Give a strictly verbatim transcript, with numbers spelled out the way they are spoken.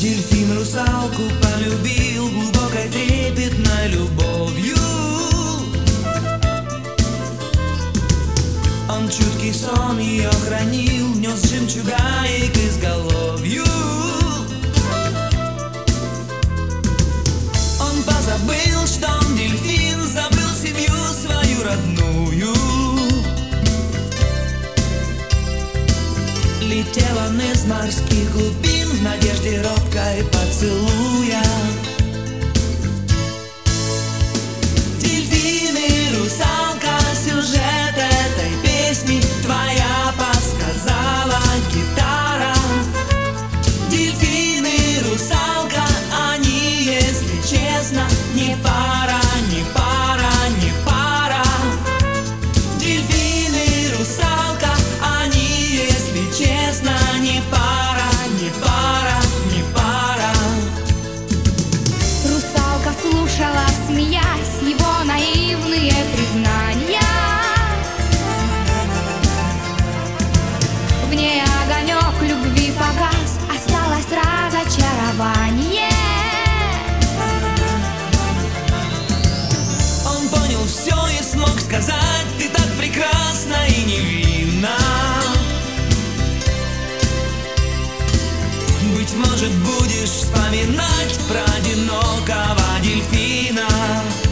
Дельфин русалку полюбил глубокой трепетной любовью. Он чуткий сон ее хранил, нес жемчуга ей к изголовью. Он позабыл, что он дельфин, забыл семью свою родную. Летел он из морских глубин в надежде робкой поцелуя. Дельфин и русалка, сюжет этой песни твоя подсказала гитара. Дельфин и русалка, они, если честно, не пара, не пара, не пара. Дельфин и русалка, они, если честно, не пара, не пара, не пара. Русалка слушала, смеясь, его наивные признания. В ней огонек любви погас, осталось разочарование. Он понял все и смог сказать: ты так прекрасна и невинна. Быть может, будешь вспоминать про одинокого дельфина.